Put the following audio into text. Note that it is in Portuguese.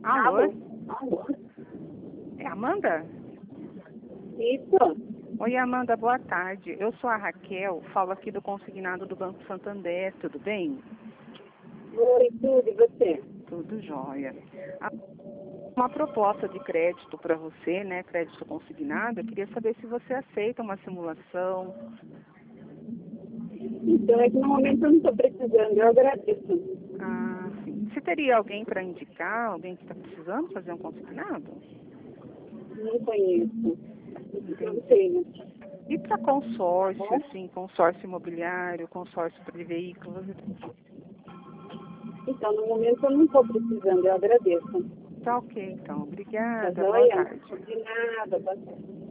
Alô? Alô? É Amanda? Isso. Oi, Amanda, boa tarde. Eu sou a Raquel, falo aqui do consignado do Banco Santander, tudo bem? Oi, tudo, e você? Tudo jóia. Uma proposta de crédito para você, né, crédito consignado, eu queria saber se você aceita uma simulação. Então, é que no momento eu não estou precisando, eu agradeço. Ah, sim. Você teria alguém para indicar, alguém que está precisando fazer um consignado? Não conheço. Não Entendi. tenho. E para consórcio, assim, consórcio imobiliário, consórcio de veículos? Então, no momento eu não estou precisando, eu agradeço. Tá ok, então. Tá Obrigada, boa joia? tarde. De nada, boa tarde.